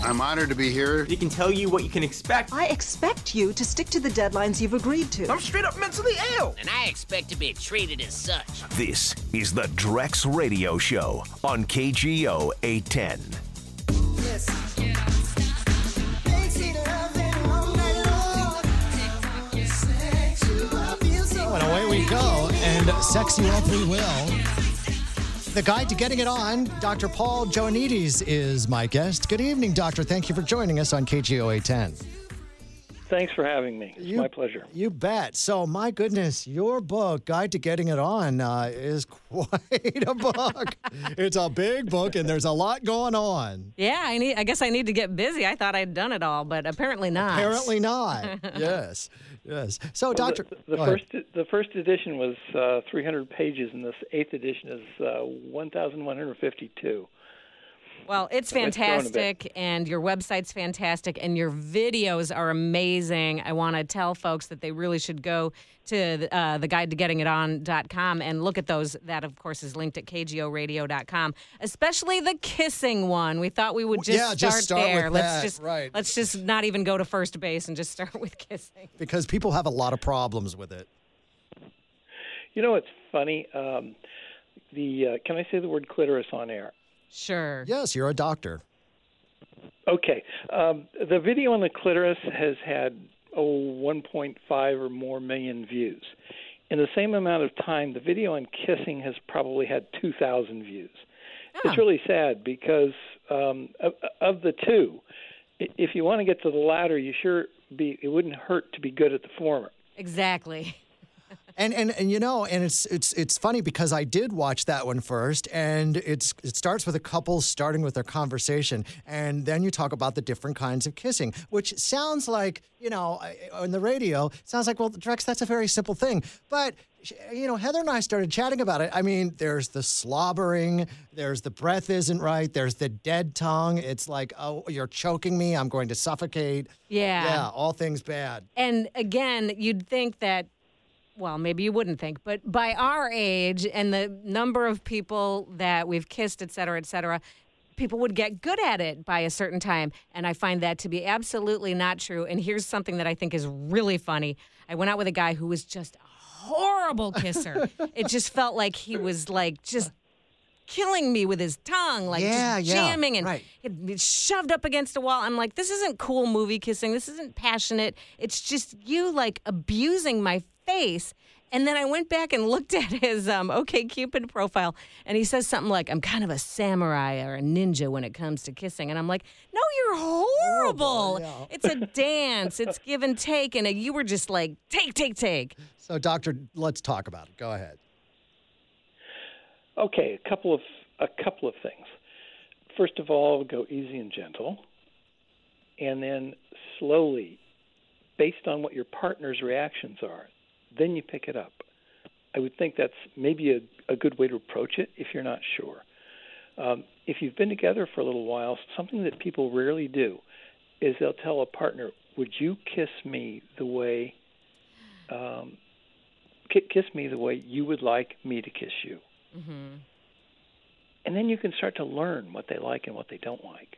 I'm honored to be here. He can tell you what you can expect. I expect you to stick to the deadlines you've agreed to. I'm straight up mentally ill. And I expect to be treated as such. This is the Drex Radio Show on KGO 810. Yes. And away we go, and sex you up we will. The guide to getting it on, Dr. Paul Joannides is my guest. Good evening, doctor. Thank you for joining us on KGO 810. Thanks for having me. It's my pleasure. You bet. So, my goodness, your book, Guide to Getting It On, is quite a book. It's a big book, and there's a lot going on. Yeah, I guess I need to get busy. I thought I'd done it all, but apparently not. Apparently not. Yes. So, well, Doctor, the first edition was 300 pages, and this 8th edition is 1,152. Well, it's fantastic, and your website's fantastic, and your videos are amazing. I want to tell folks that they really should go to the guidetogettingiton.com and look at those. That, of course, is linked at kgoradio.com, especially the kissing one. We thought we would just start there. Let's just not even go to first base and just start with kissing. Because people have a lot of problems with it. You know, it's funny. Can I say the word clitoris on air? Sure. Yes, you're a doctor. Okay. The video on the clitoris has had 1.5 or more million views. In the same amount of time, the video on kissing has probably had 2,000 views. Oh. It's really sad because of the two, if you want to get to the latter, it wouldn't hurt to be good at the former. Exactly. And you know, and it's funny because I did watch that one first, and it starts with a couple starting with their conversation, and then you talk about the different kinds of kissing, which sounds like, you know, on the radio, sounds like, well, Drex, that's a very simple thing. But, you know, Heather and I started chatting about it. I mean, there's the slobbering, there's the breath isn't right, there's the dead tongue. It's like, oh, you're choking me, I'm going to suffocate. Yeah, all things bad. And again, you'd think that, well, maybe you wouldn't think, but by our age and the number of people that we've kissed, et cetera, people would get good at it by a certain time. And I find that to be absolutely not true. And here's something that I think is really funny. I went out with a guy who was just a horrible kisser. It just felt like he was like just killing me with his tongue, like just jamming and he'd be shoved up against a wall. I'm like, this isn't cool movie kissing. This isn't passionate. It's just you like abusing my face. And then I went back and looked at his OkCupid profile, and he says something like, I'm kind of a samurai or a ninja when it comes to kissing. And I'm like, no, you're horrible. Yeah. It's a dance. It's give and take. And you were just like, take. So, Doctor, let's talk about it. Go ahead. Okay, a couple of things. First of all, go easy and gentle, and then slowly, based on what your partner's reactions are, then you pick it up. I would think that's maybe a good way to approach it if you're not sure. If you've been together for a little while, something that people rarely do is they'll tell a partner, would you kiss me the way you would like me to kiss you? Mm-hmm. And then you can start to learn what they like and what they don't like.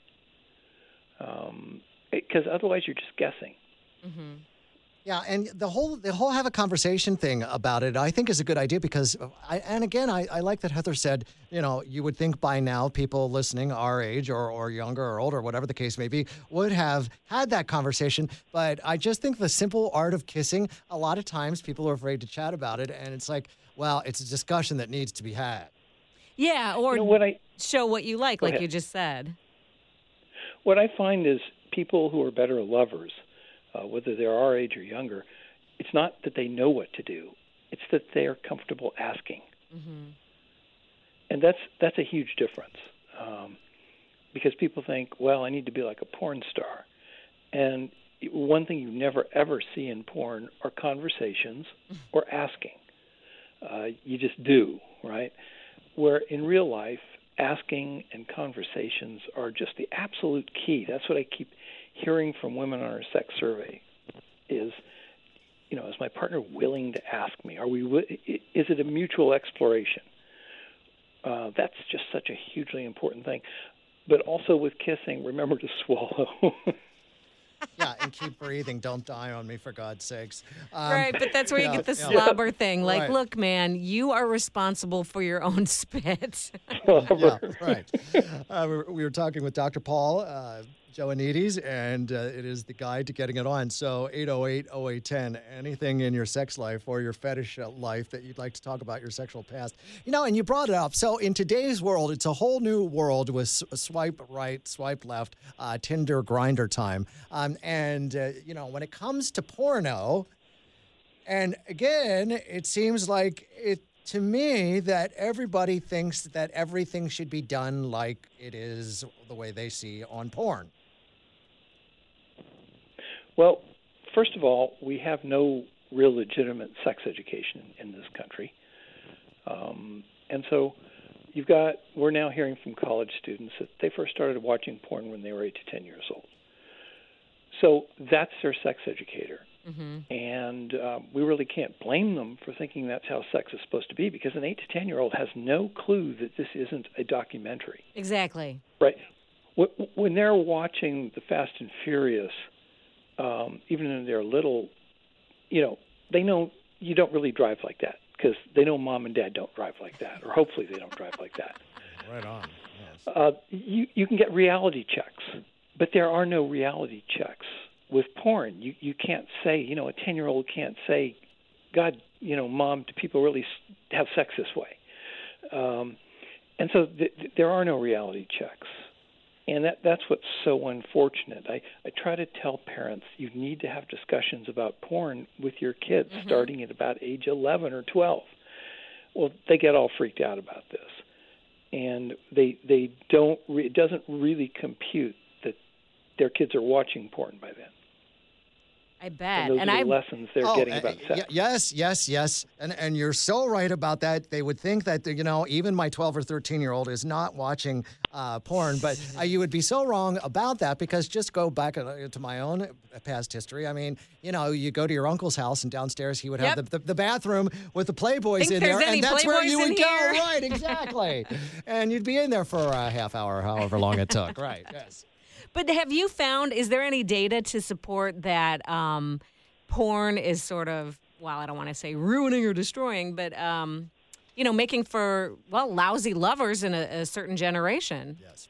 Because otherwise you're just guessing. Mm-hmm. Yeah, and the whole have a conversation thing about it, I think is a good idea because, I like that Heather said, you know, you would think by now people listening our age or younger or older, whatever the case may be, would have had that conversation. But I just think the simple art of kissing, a lot of times people are afraid to chat about it. And it's like, well, it's a discussion that needs to be had. Yeah, or show what you like you just said. What I find is people who are better lovers, whether they're our age or younger, it's not that they know what to do. It's that they are comfortable asking. Mm-hmm. And that's a huge difference because people think, well, I need to be like a porn star. And one thing you never, ever see in porn are conversations or asking. You just do, right? Where in real life, asking and conversations are just the absolute key. That's what I keep hearing from women on our sex survey is, you know, is my partner willing to ask me? Is it a mutual exploration? That's just such a hugely important thing. But also with kissing, remember to swallow. Yeah, and keep breathing. Don't die on me, for God's sakes. Right, but that's where you get the slobber thing. Like, Right. look, man, you are responsible for your own spit. Yeah, right. We were talking with Dr. Paul Joannides, and it is the guide to getting it on. So 808-0810, anything in your sex life or your fetish life that you'd like to talk about, your sexual past. And you brought it up. So in today's world, it's a whole new world with swipe right, swipe left, Tinder, Grindr time. When it comes to porno, and again, it seems like to me that everybody thinks that everything should be done like it is the way they see on porn. Well, first of all, we have no real legitimate sex education in this country. And so we're now hearing from college students that they first started watching porn when they were 8 to 10 years old. So that's their sex educator. Mm-hmm. And we really can't blame them for thinking that's how sex is supposed to be, because an 8 to 10-year-old has no clue that this isn't a documentary. Exactly. Right. When they're watching the Fast and Furious, even when they're little, they know you don't really drive like that, because they know mom and dad don't drive like that, or hopefully they don't drive like that. Right on. Yes. You can get reality checks, but there are no reality checks with porn. You can't say, a 10-year-old can't say, God, Mom, do people really have sex this way? And so there are no reality checks. And that's what's so unfortunate. I try to tell parents you need to have discussions about porn with your kids starting at about age 11 or 12. Well, they get all freaked out about this. And they don't. It doesn't really compute that their kids are watching porn by then. I bet. And those are the lessons they're getting about sex. Yes. And you're so right about that. They would think that, even my 12 or 13-year-old is not watching porn. But you would be so wrong about that, because just go back to my own past history. I mean, you go to your uncle's house, and downstairs he would have the bathroom with the Playboys in there. And that's where you would go. Right, exactly. And you'd be in there for a half hour, however long it took. Right, yes. But have you found, is there any data to support that porn is sort of, well, I don't want to say ruining or destroying, but, making for, lousy lovers in a certain generation? Yes.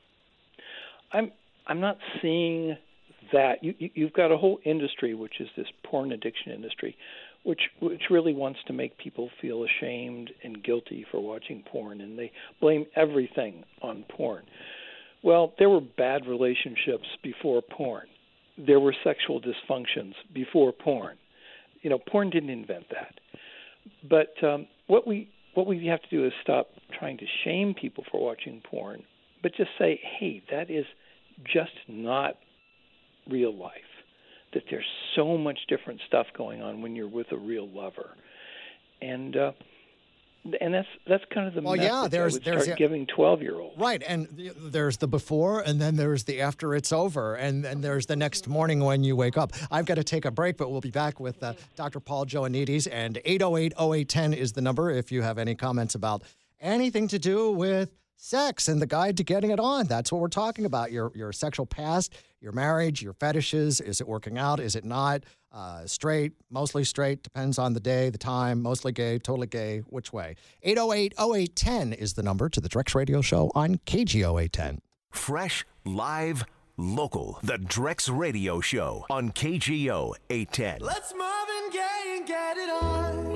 I'm not seeing that. You've got a whole industry, which is this porn addiction industry, which really wants to make people feel ashamed and guilty for watching porn, and they blame everything on porn. Well, there were bad relationships before porn. There were sexual dysfunctions before porn. Porn didn't invent that. But what we have to do is stop trying to shame people for watching porn, but just say, hey, that is just not real life. That there's so much different stuff going on when you're with a real lover. And that's kind of the message I would start giving 12-year-olds. Right, and there's the before, and then there's the after it's over, and then there's the next morning when you wake up. I've got to take a break, but we'll be back with Dr. Paul Joannides, and 808-0810 is the number if you have any comments about anything to do with sex and the guide to getting it on. That's what we're talking about, your sexual past, your marriage, your fetishes. Is it working out? Is it not? Straight, mostly straight, depends on the day, the time, mostly gay, totally gay, which way? 808-0810 is the number to the Drex Radio Show on KGO 810. Fresh, live, local. The Drex Radio Show on KGO 810. Let's Marvin Gaye and get it on.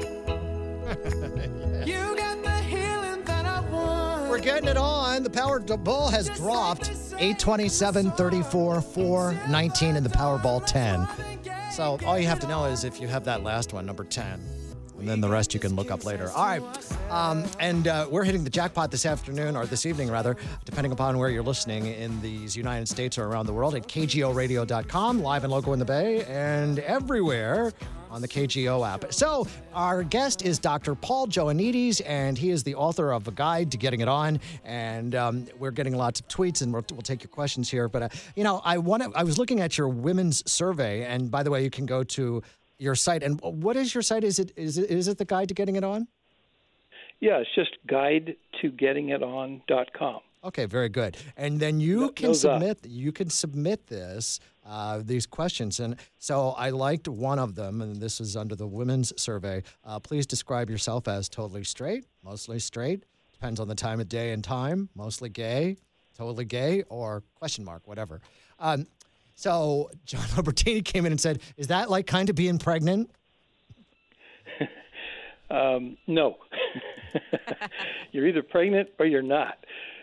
You got the healing that I want. We're getting it on. The Powerball has dropped 827, 34, 419 in the Powerball 10. So all you have to know is if you have that last one, number 10. And then the rest you can look up later. All right. And we're hitting the jackpot this afternoon, or this evening, rather, depending upon where you're listening in these United States or around the world, at KGORadio.com, live and local in the Bay, and everywhere on the KGO app. So our guest is Dr. Paul Joannides, and he is the author of A Guide to Getting It On. And we're getting lots of tweets, and we'll take your questions here. But, I was looking at your women's survey, and by the way, you can go to your site. And what is your site? Is it the Guide to Getting It On? Yeah, it's just guidetogettingiton.com. Okay, very good. And then you No- can nose up. submit this these questions. And so I liked one of them, and this is under the women's survey. Please describe yourself as totally straight, mostly straight, depends on the time of day and time, mostly gay, totally gay, or question mark, whatever. So John Albertini came in and said, "Is that like kind of being pregnant?" No. You're either pregnant or you're not.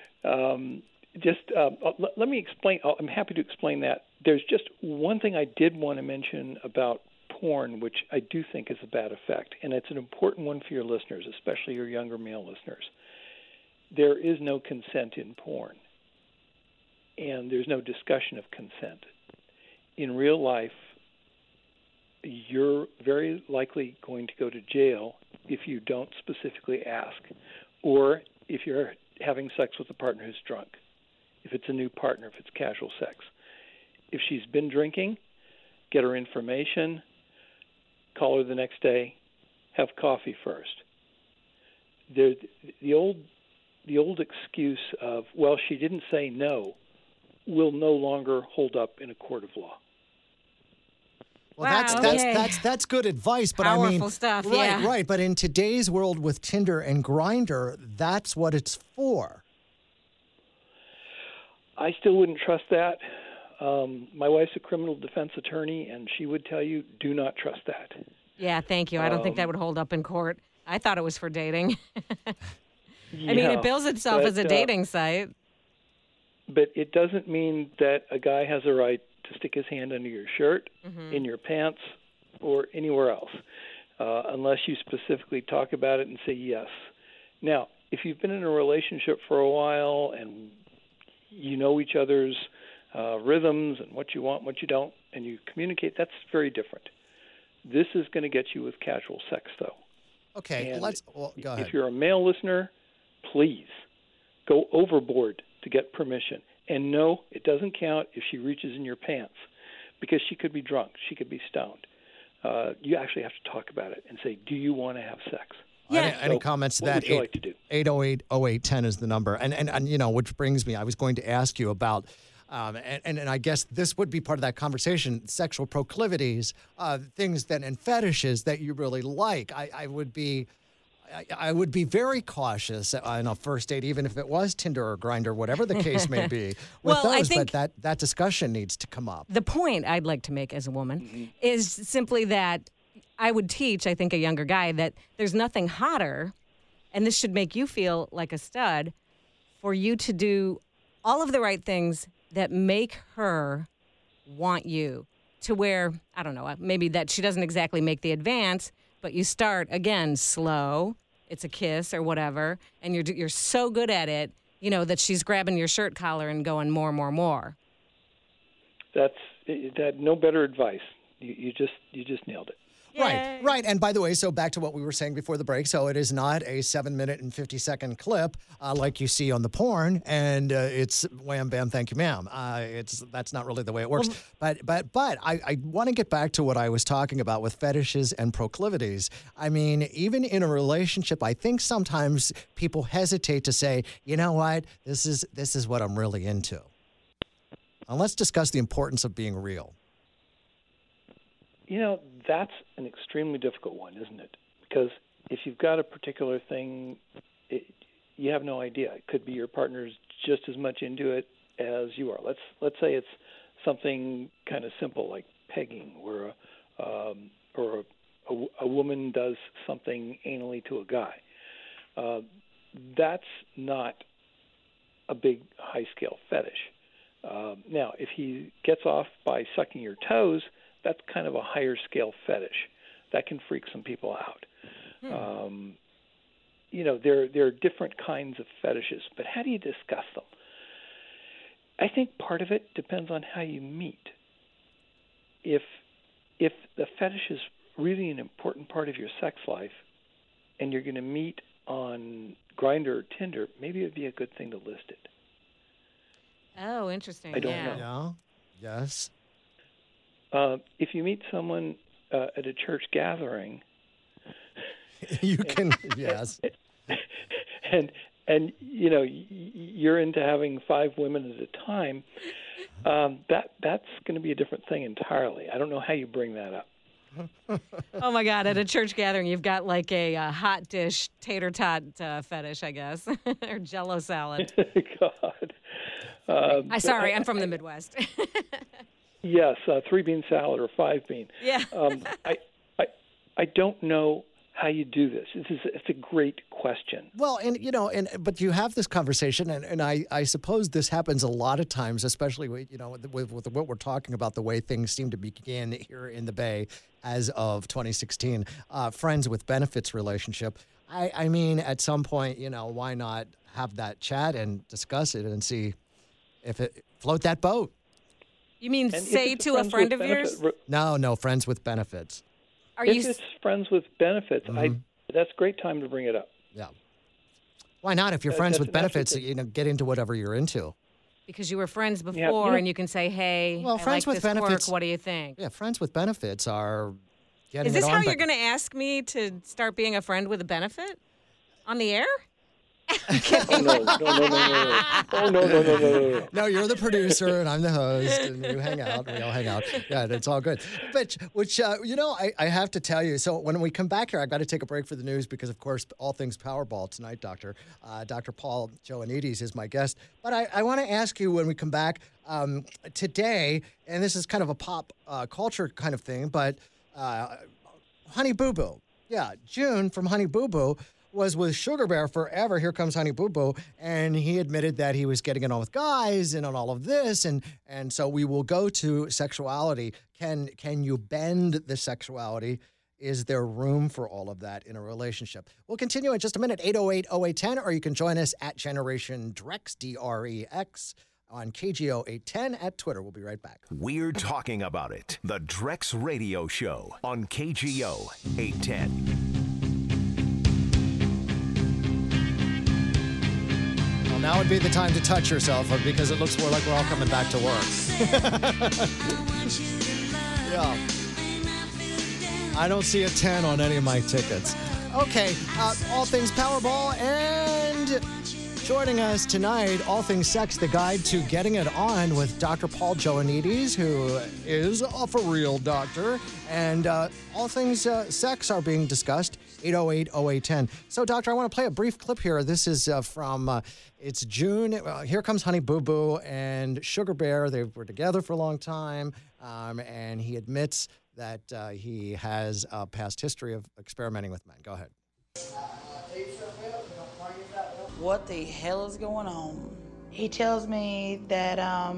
Let me explain. I'm happy to explain that. There's just one thing I did want to mention about porn, which I do think is a bad effect, and it's an important one for your listeners, especially your younger male listeners. There is no consent in porn, and there's no discussion of consent. In real life, you're very likely going to go to jail if you don't specifically ask, or if you're having sex with a partner who's drunk, if it's a new partner, if it's casual sex. If she's been drinking, get her information, call her the next day, have coffee first. The old excuse of, well, she didn't say no, will no longer hold up in a court of law. Well, Wow, okay. that's good advice, but I Powerful mean, stuff, right, yeah. right. But in today's world with Tinder and Grindr, that's what it's for. I still wouldn't trust that. My wife's a criminal defense attorney, and she would tell you, do not trust that. Yeah, thank you. I don't think that would hold up in court. I thought it was for dating. I mean, Yeah, it bills itself but, as a dating site. But it doesn't mean that a guy has a right to stick his hand under your shirt, in your pants, or anywhere else, unless you specifically talk about it and say yes. Now, if you've been in a relationship for a while and you know each other's rhythms and what you want, what you don't, and you communicate, that's very different. This is going to get you with casual sex, though. Okay, And go ahead. If you're a male listener, please go overboard to get permission. And no, it doesn't count if she reaches in your pants, because she could be drunk, she could be stoned. You actually have to talk about it and say, do you want to have sex? Any So comments to what that? would you like to do? 808-0810 is the number. And you know, which brings me, I was going to ask you about, and I guess this would be part of that conversation, sexual proclivities, things that and fetishes that you really like. I would be very cautious on a first date, even if it was Tinder or Grindr, whatever the case may be, with Well, I those. think- But that discussion needs to come up. The point I'd like to make as a woman is simply that I would teach, I think, a younger guy that there's nothing hotter, and this should make you feel like a stud, for you to do all of the right things that make her want you, to where, I don't know, maybe that she doesn't exactly make the advance, but you start, again, slow, it's a kiss or whatever, and you're so good at it, you know, that she's grabbing your shirt collar and going more. That's no better advice. You just nailed it. Right. And by the way, so back to what we were saying before the break. So it is not a 7-minute and 50-second clip like you see on the porn, and it's wham, bam, thank you, ma'am. That's not really the way it works. But I want to get back to what I was talking about with fetishes and proclivities. I mean, even in a relationship, I think sometimes people hesitate to say, you know what, this is what I'm really into. And let's discuss the importance of being real. You know, that's an extremely difficult one, isn't it? Because if you've got a particular thing, you have no idea. It could be your partner's just as much into it as you are. Let's say it's something kind of simple like pegging, where a woman does something anally to a guy. That's not a big high-scale fetish. Now, if he gets off by sucking your toes, that's kind of a higher scale fetish. That can freak some people out. You know, there are different kinds of fetishes, but how do you discuss them? I think part of it depends on how you meet. If the fetish is really an important part of your sex life, and you're going to meet on Grindr or Tinder, maybe it would be a good thing to list it. Oh, interesting. I don't know. Yeah. Yes. If you meet someone at a church gathering, You can, yes. and and you're into having 5 women at a time, that's going to be a different thing entirely. I don't know how you bring that up. Oh my God! At a church gathering, you've got like a hot dish tater tot fetish, I guess, or Jello salad. God. I'm from the Midwest. Yes, 3-bean salad or 5-bean. Yeah. I don't know how you do this. It's a great question. Well, but you have this conversation, and I suppose this happens a lot of times, especially with what we're talking about, the way things seem to begin here in the Bay as of 2016, friends with benefits relationship. I mean, at some point, why not have that chat and discuss it and see if it float that boat? You mean And say if it's to a friend of yours? No, friends with benefits. If it's friends with benefits, that's a great time to bring it up. Yeah. Why not? If you're friends with benefits, absolutely. get into whatever you're into. Because you were friends before, and you can say, "Hey, well, I friends like with this benefits. quirk. What do you think?" Yeah, friends with benefits are getting Is this it on, how but- you're going to ask me to start being a friend with a benefit on the air? Oh, no. Oh, no. No, you're the producer and I'm the host, and you hang out. We all hang out. Yeah, it's all good. Which I have to tell you. So when we come back here, I've got to take a break for the news because, of course, all things Powerball tonight, Doctor. Dr. Paul Joannides is my guest. But I want to ask you when we come back today, and this is kind of a pop culture kind of thing, but Honey Boo Boo. Yeah, June from Honey Boo Boo was with Sugar Bear forever. Here comes Honey Boo Boo. And he admitted that he was getting it on with guys and on all of this. And so we will go to sexuality. Can you bend the sexuality? Is there room for all of that in a relationship? We'll continue in just a minute, 808-0810, or you can join us at Generation Drex, D-R-E-X, on KGO 810 at Twitter. We'll be right back. We're talking about it. The Drex Radio Show on KGO 810. Well, now would be the time to touch yourself because it looks more like we're all coming back to work. Yeah. I don't see a 10 on any of my tickets. Okay, all things Powerball, and joining us tonight, All Things Sex, the guide to getting it on with Dr. Paul Joannides, who is a for real doctor, and all things sex are being discussed. 808-0810. So, Doctor, I want to play a brief clip here. This is from, it's June. Here comes Honey Boo Boo and Sugar Bear. They were together for a long time, and he admits that he has a past history of experimenting with men. Go ahead. What the hell is going on? He tells me that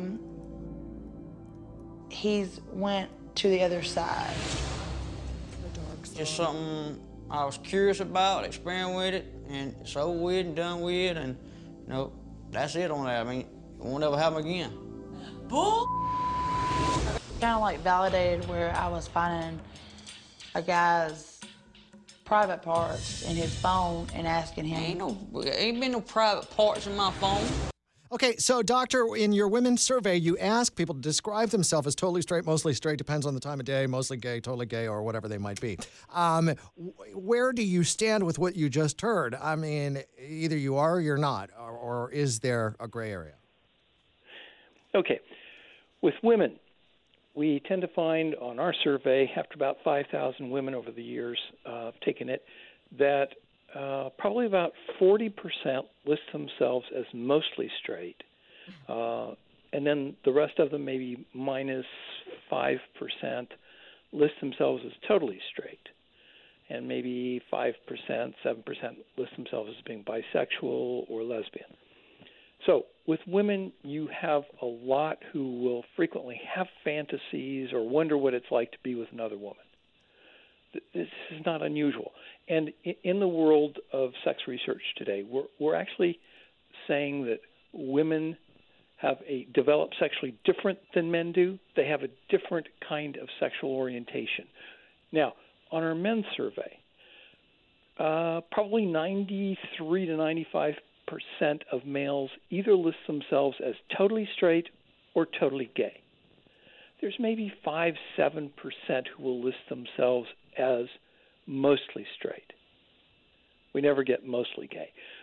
he's went to the other side. Just something I was curious about, experimenting with it, and it's over with and done with, and that's it on that. I mean, it won't ever happen again. Bull. Kind of like validated where I was finding a guy's private parts in his phone and asking him. Ain't been no private parts in my phone. Okay, so doctor, in your women's survey, you ask people to describe themselves as totally straight, mostly straight, depends on the time of day, mostly gay, totally gay, or whatever they might be. Where do you stand with what you just heard? I mean, either you are or you're not, or is there a gray area? Okay. With women, we tend to find on our survey, after about 5,000 women over the years taking it, that probably about 40% list themselves as mostly straight. And then the rest of them, maybe minus 5%, list themselves as totally straight. And maybe 5%, 7% list themselves as being bisexual or lesbian. So with women, you have a lot who will frequently have fantasies or wonder what it's like to be with another woman. This is not unusual. And in the world of sex research today, we're actually saying that women have develop sexually different than men do. They have a different kind of sexual orientation. Now, on our men's survey, probably 93 to 95% of males either list themselves as totally straight or totally gay. There's maybe 5-7% who will list themselves as mostly straight. We never get mostly gay.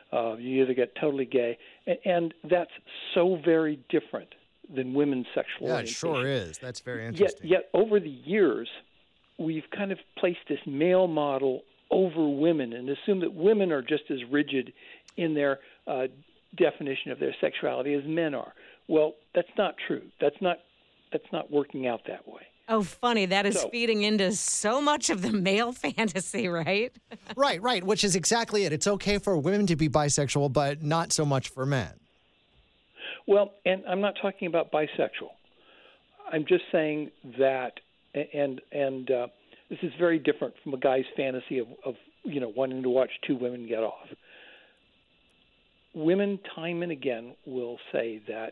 You either get totally gay, and that's so very different than women's sexual Yeah, it orientation. sure is. That's very interesting. Yet over the years, we've kind of placed this male model over women and assumed that women are just as rigid in their definition of their sexuality as men are. Well, that's not true. That's not working out that way. Oh, funny. That is So- feeding into so much of the male fantasy, right? Right, which is exactly it. It's okay for women to be bisexual, but not so much for men. Well, and I'm not talking about bisexual. I'm just saying that, and this is very different from a guy's fantasy of wanting to watch two women get off. Women, time and again, will say that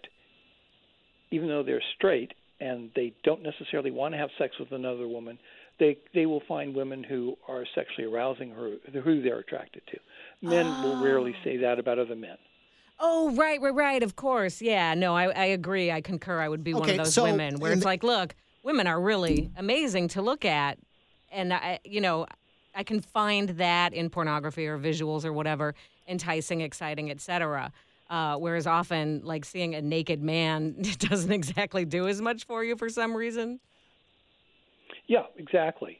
even though they're straight and they don't necessarily want to have sex with another woman, they will find women who are sexually arousing or who they're attracted to. Men will rarely say that about other men. Oh, right. Of course. Yeah, no, I agree. I concur. I would be one Okay, of those so women where in it's the- like, look, women are really amazing to look at. And, I can find that in pornography or visuals or whatever, enticing, exciting, etc. Whereas often, like, seeing a naked man doesn't exactly do as much for you for some reason. Yeah, exactly.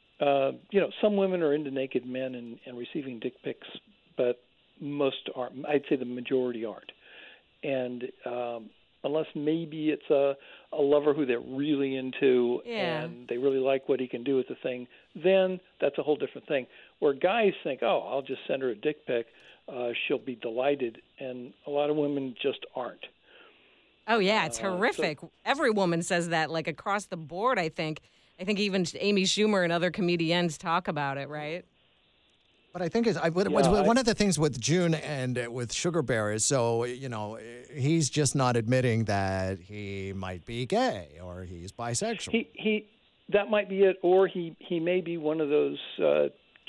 Some women are into naked men and receiving dick pics, but most aren't. I'd say the majority aren't. And unless maybe it's a lover who they're really into and they really like what he can do with the thing, then that's a whole different thing. Where guys think, oh, I'll just send her a dick pic, she'll be delighted, and a lot of women just aren't. Oh, yeah, it's horrific. Every woman says that, like, across the board, I think. I think even Amy Schumer and other comedians talk about it, right? But I think one of the things with June and with Sugar Bear is he's just not admitting that he might be gay or he's bisexual. He that might be it, or he may be one of those 2%,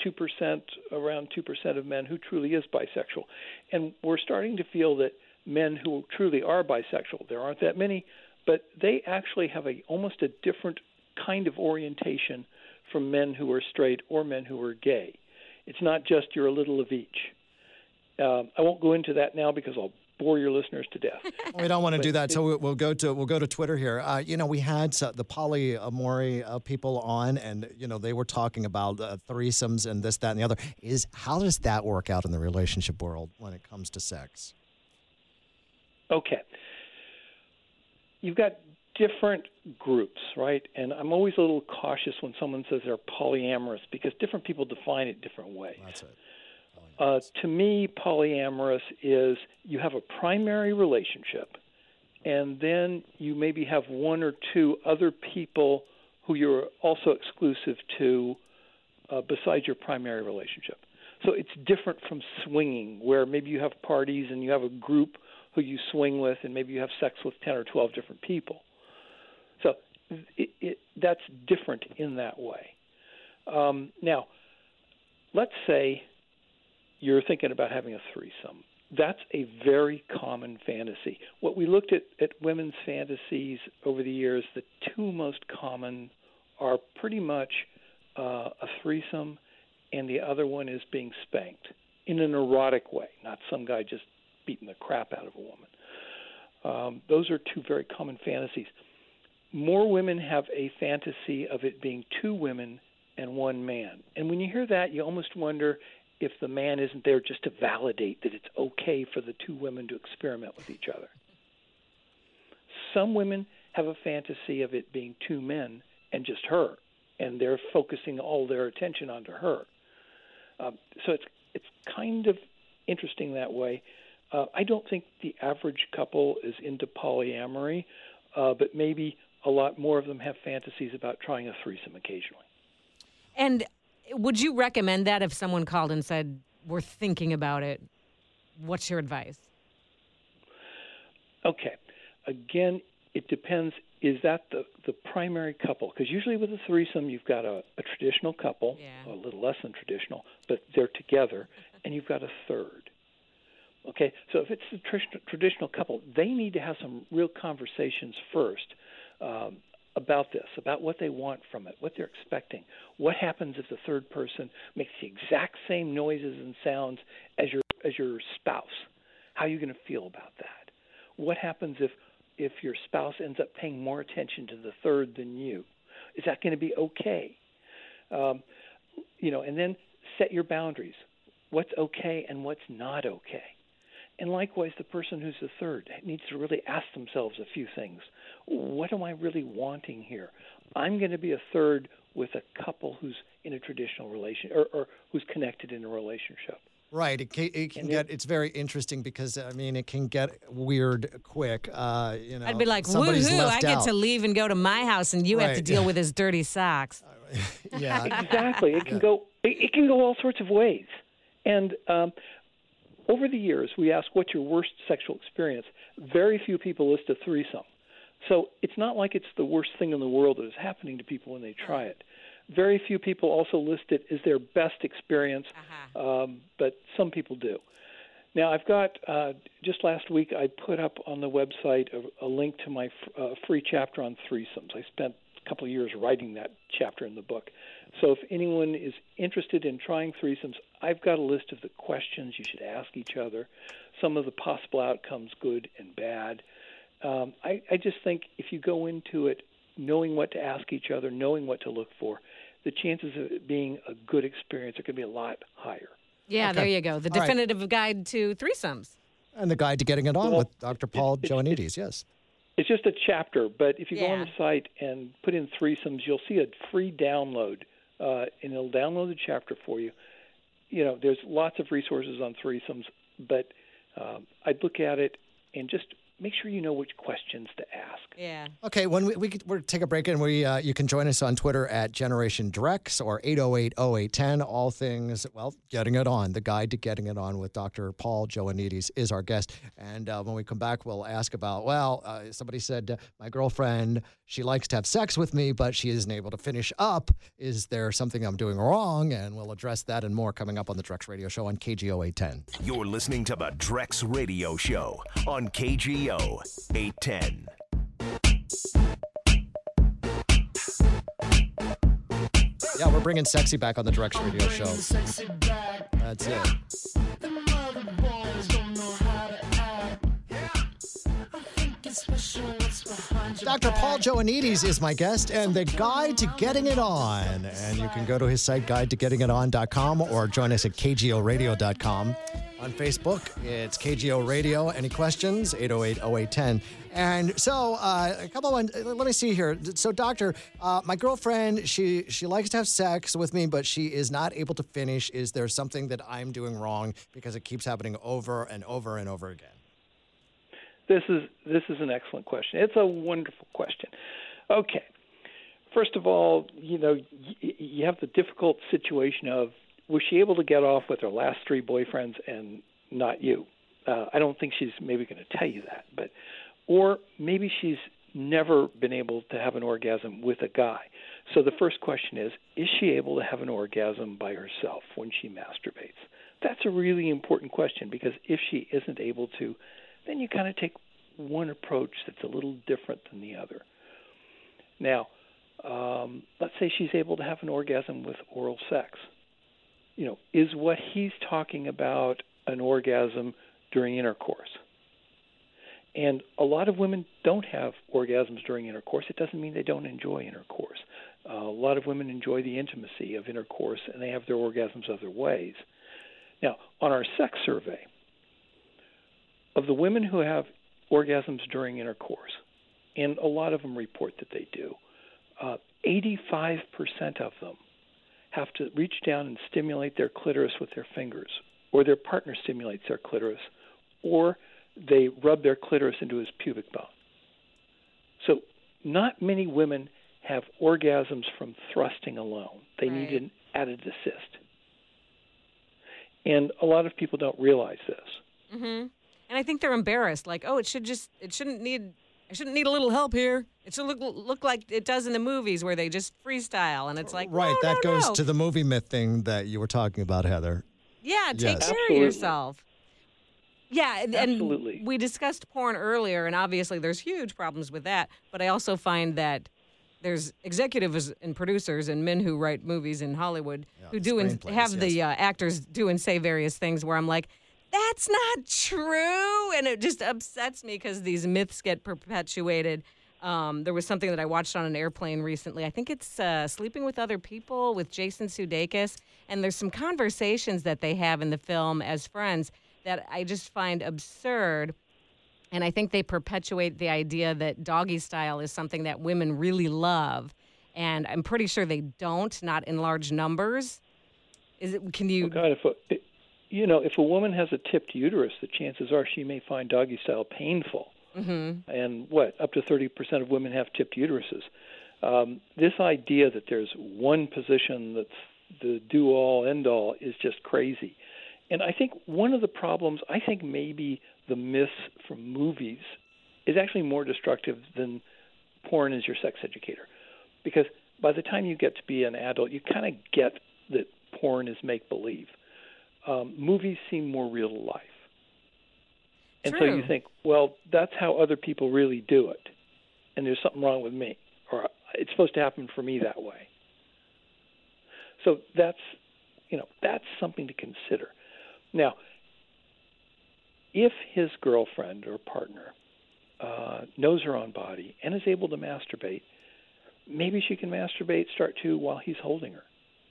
around 2% of men who truly is bisexual. And we're starting to feel that men who truly are bisexual, there aren't that many, but they actually have almost a different kind of orientation from men who are straight or men who are gay. It's not just you're a little of each. I won't go into that now because I'll bore your listeners to death. We don't want to do that, so we'll go to Twitter here. We had the polyamory people on, and they were talking about threesomes and this, that, and the other. How does that work out in the relationship world when it comes to sex? Okay. You've got different groups, right? And I'm always a little cautious when someone says they're polyamorous because different people define it different ways. That's it. To me, polyamorous is you have a primary relationship, and then you maybe have one or two other people who you're also exclusive to besides your primary relationship. So it's different from swinging, where maybe you have parties and you have a group who you swing with, and maybe you have sex with 10 or 12 different people. So that's different in that way. Now, let's say you're thinking about having a threesome. That's a very common fantasy. What we looked at women's fantasies over the years, the two most common are pretty much a threesome, and the other one is being spanked in an erotic way, not some guy just beating the crap out of a woman. Those are two very common fantasies. More women have a fantasy of it being two women and one man. And when you hear that, you almost wonder if the man isn't there just to validate that it's okay for the two women to experiment with each other. Some women have a fantasy of it being two men and just her, and they're focusing all their attention onto her. So it's kind of interesting that way. I don't think the average couple is into polyamory, but maybe a lot more of them have fantasies about trying a threesome occasionally. And would you recommend that if someone called and said, we're thinking about it? What's your advice? Okay. Again, it depends. Is that the primary couple? Because usually with a threesome, you've got a traditional couple, a little less than traditional, but they're together, and you've got a third. Okay, so if it's a traditional couple, they need to have some real conversations first about this, about what they want from it, what they're expecting. What happens if the third person makes the exact same noises and sounds as your spouse. How are you going to feel about that? What happens if your spouse ends up paying more attention to the third than you? Is that going to be okay? And then set your boundaries. What's okay and what's not okay? And likewise, the person who's the third needs to really ask themselves a few things. What am I really wanting here? I'm going to be a third with a couple who's in a traditional relation or who's connected in a relationship. Right. It can get. It's very interesting because it can get weird quick. I'd be like, somebody's woohoo! I left get out. to leave and go to my house, and you have to deal with his dirty socks. Yeah. Exactly. It can go. It can go all sorts of ways. And over the years, we ask, "What's your worst sexual experience?" Very few people list a threesome. So it's not like it's the worst thing in the world that is happening to people when they try it. Very few people also list it as their best experience, but some people do. Now, I've got, just last week, I put up on the website a link to my free chapter on threesomes. I spent a couple of years writing that chapter in the book. So if anyone is interested in trying threesomes, I've got a list of the questions you should ask each other, some of the possible outcomes, good and bad. I just think if you go into it knowing what to ask each other, knowing what to look for, the chances of it being a good experience are going to be a lot higher. Yeah, Okay. there you go. The All right. definitive guide to threesomes. And the guide to getting it on Well, with Dr. Paul Joannides, yes. It's just a chapter, but if you go on Yeah. the site and put in threesomes, you'll see a free download, and it'll download the chapter for you. There's lots of resources on threesomes, but I'd look at it and just make sure you know which questions to ask. Yeah. Okay, when we'll take a break, and you can join us on Twitter at Generation Drex or 808-0810. All things, getting it on. The guide to getting it on with Dr. Paul Joannides is our guest. And when we come back, we'll ask about, somebody said, my girlfriend, she likes to have sex with me, but she isn't able to finish up. Is there something I'm doing wrong? And we'll address that and more coming up on the Drex Radio Show on KGO 810. You're listening to the Drex Radio Show on KGO 810. Yeah, we're bringing sexy back on the Drex Radio Show. That's it. Dr. Paul Joannides is my guest and the Guide to Getting It On. And you can go to his site, guidetogettingiton.com, or join us at kgoradio.com. On Facebook, it's KGO Radio. Any questions? 808-0810. And so, a couple of ones. Let me see here. So, doctor, my girlfriend, she likes to have sex with me, but she is not able to finish. Is there something that I'm doing wrong because it keeps happening over and over and over again? This is an excellent question. It's a wonderful question. Okay. First of all, you have the difficult situation of, was she able to get off with her last three boyfriends and not you? I don't think she's maybe going to tell you that, or maybe she's never been able to have an orgasm with a guy. So the first question is she able to have an orgasm by herself when she masturbates? That's a really important question, because if she isn't able to, then you kind of take one approach that's a little different than the other. Now, let's say she's able to have an orgasm with oral sex. Is what he's talking about an orgasm during intercourse? And a lot of women don't have orgasms during intercourse. It doesn't mean they don't enjoy intercourse. A lot of women enjoy the intimacy of intercourse, and they have their orgasms other ways. Now, on our sex survey, of the women who have orgasms during intercourse, and a lot of them report that they do, 85% of them have to reach down and stimulate their clitoris with their fingers, or their partner stimulates their clitoris, or they rub their clitoris into his pubic bone. So not many women have orgasms from thrusting alone. They need an added assist. And a lot of people don't realize this. Mm-hmm. And I think they're embarrassed. Like, I shouldn't need a little help here. It should look like it does in the movies where they just freestyle, and it's like, right. That goes no. to the movie myth thing that you were talking about, Heather. Yeah, take Yes. care Absolutely. of yourself. Yeah, and Absolutely. we discussed porn earlier, and obviously there's huge problems with that. But I also find that there's executives and producers and men who write movies in Hollywood who do and screenplays, have the yes. actors do and say various things where I'm like, that's not true. And it just upsets me because these myths get perpetuated. There was something that I watched on an airplane recently. I think it's Sleeping with Other People with Jason Sudeikis. And there's some conversations that they have in the film as friends that I just find absurd. And I think they perpetuate the idea that doggy style is something that women really love. And I'm pretty sure they don't, not in large numbers. Can you... Oh God, if a woman has a tipped uterus, the chances are she may find doggy style painful. Mm-hmm. And up to 30% of women have tipped uteruses. This idea that there's one position that's the do-all, end-all is just crazy. And I think one of the problems, I think maybe the myths from movies is actually more destructive than porn as your sex educator. Because by the time you get to be an adult, you kind of get that porn is make-believe. Movies seem more real to life. And True. so you think, well, that's how other people really do it. And there's something wrong with me. Or it's supposed to happen for me that way. So that's something to consider. Now, if his girlfriend or partner knows her own body and is able to masturbate, maybe she can start to while he's holding her.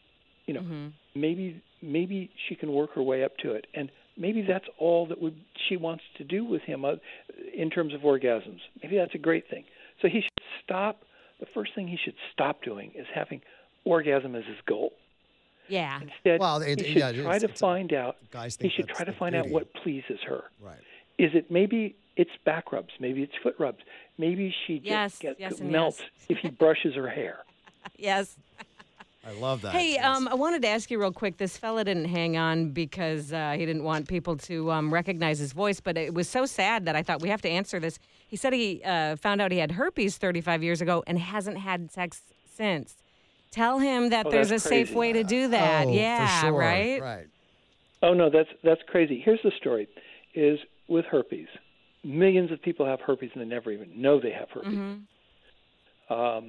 Maybe she can work her way up to it, and maybe that's all that she wants to do with him in terms of orgasms. Maybe that's a great thing. So he should stop. The first thing he should stop doing is having orgasm as his goal. Yeah. Instead, he should try to find out. He should try to find out what pleases her. Right. Is it maybe it's back rubs? Maybe it's foot rubs. Maybe she just melts if he brushes her hair. Yes. I love that. Hey, I wanted to ask you real quick. This fella didn't hang on because he didn't want people to recognize his voice, but it was so sad that I thought we have to answer this. He said he found out he had herpes 35 years ago and hasn't had sex since. Tell him that there's a safe way to do that. For sure. Right? Oh, no, that's crazy. Here's the story, is with herpes. Millions of people have herpes and they never even know they have herpes. Mm-hmm.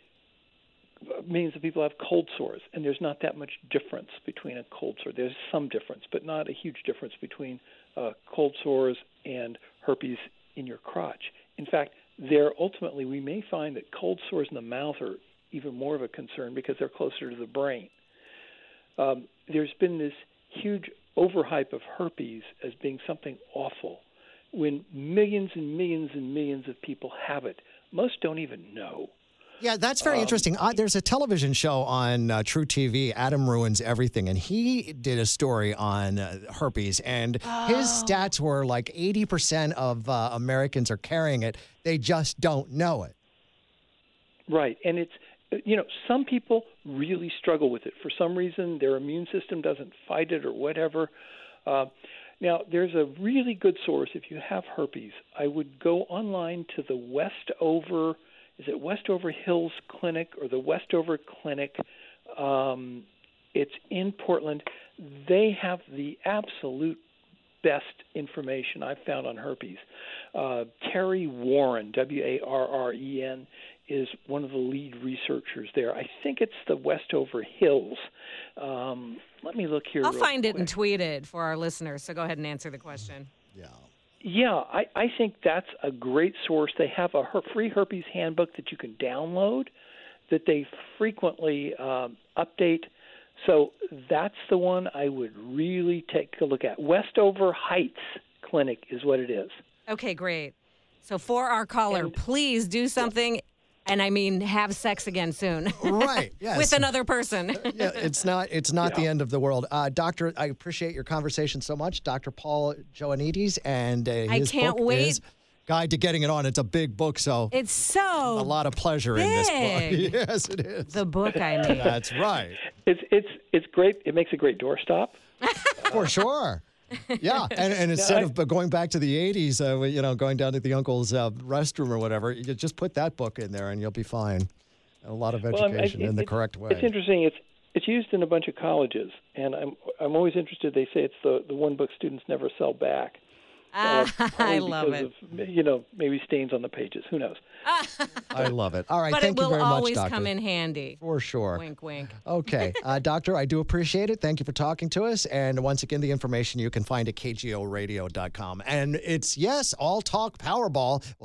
Millions of people have cold sores, and there's not that much difference between a cold sore. There's some difference, but not a huge difference between cold sores and herpes in your crotch. In fact, ultimately we may find that cold sores in the mouth are even more of a concern because they're closer to the brain. There's been this huge overhype of herpes as being something awful when millions and millions and millions of people have it. Most don't even know. Yeah, that's very interesting. There's a television show on True TV, Adam Ruins Everything, and he did a story on herpes, and his stats were like 80% of Americans are carrying it. They just don't know it. Right, and it's, some people really struggle with it. For some reason, their immune system doesn't fight it or whatever. Now, there's a really good source. If you have herpes, I would go online to the Westover Hills Clinic or the Westover Clinic. It's in Portland. They have the absolute best information I've found on herpes. Terry Warren, Warren, is one of the lead researchers there. I think it's the Westover Hills. Let me look here. I'll find it and tweet it for our listeners, so go ahead and answer the question. Yeah, I think that's a great source. They have a free herpes handbook that you can download that they frequently update. So that's the one I would really take a look at. Westover Heights Clinic is what it is. Okay, great. So for our caller, please do something, and I mean have sex again soon. Right, yes. With another person. Yeah, it's not the end of the world. Doctor, I appreciate your conversation so much. Dr. Paul Joannides, and his book is Guide to Getting It On. It's a big book, so it's a lot of pleasure in this book. Yes, it is. The book, I mean. That's right. It's great. It makes a great doorstop. For sure. Yeah, and instead of going back to the 80s, going down to the uncle's restroom or whatever, you just put that book in there and you'll be fine. A lot of education in the correct way. It's interesting. It's used in a bunch of colleges, and I'm always interested. They say it's the one book students never sell back. I probably love because of, maybe stains on the pages. Who knows? I love it. All right, But thank it you will very much, always Doctor. come in handy. For sure. Wink, wink. Okay. Doctor, I do appreciate it. Thank you for talking to us. And once again, the information you can find at kgoradio.com. And it's, yes, all talk Powerball.